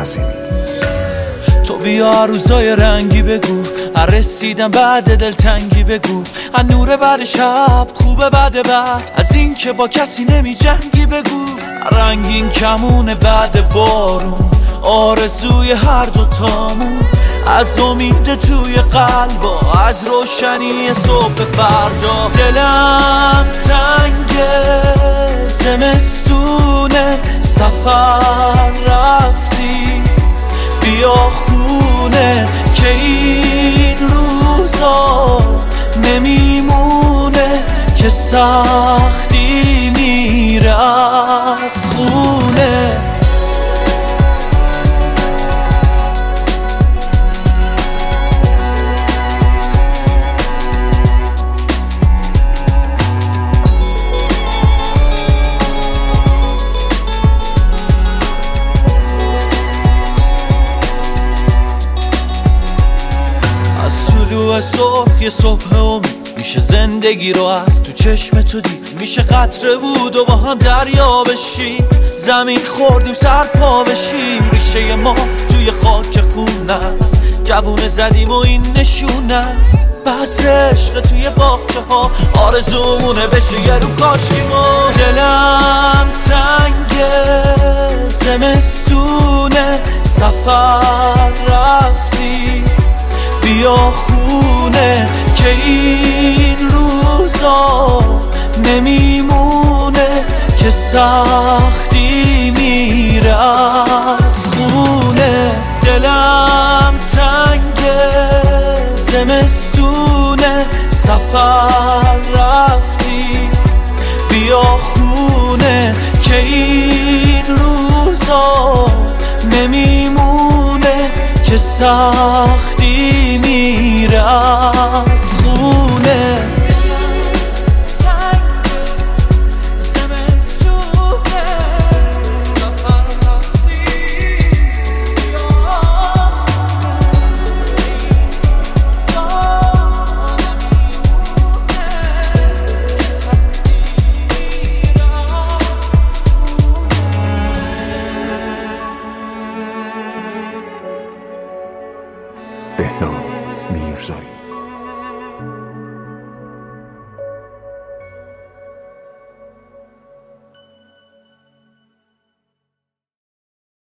حسینی. تو بیا روزای رنگی بگو، رسیدم بعد دلتنگی بگو، از نور بعد شب خوبه بعد از این که با کسی نمی جنگی بگو، رنگین کمونه بعد بارون، آرزوی هر دوتامون، از امید توی قلبا، از روشنی صبح فردا. دلم تنگه زمستونه، سفر رفتی بیا خونه، که این روزا نمیمونه، که سختی میره از خونه. صبح یه صبح امید میشه زندگی رو از تو چشم تو دید، میشه قطره بود و با هم دریا بشیم، زمین خوردیم سر پا بشیم، ریشه ما توی خاک خون است، جوونه زدیم و این نشونه است، بذر عشق توی باغچه ها، آرزومونه بشه یه رو کاشکیمون. دلم تنگه زمستونه، سفر رفتی بیا خونه، که این روزا نمیمونه، که سختی میره از خونه. دلم تنگه زمستونه، سفر رفتی بیا خونه، که این روزا نمیمونه، که سختی میره از خونه. بهنام میرزایی.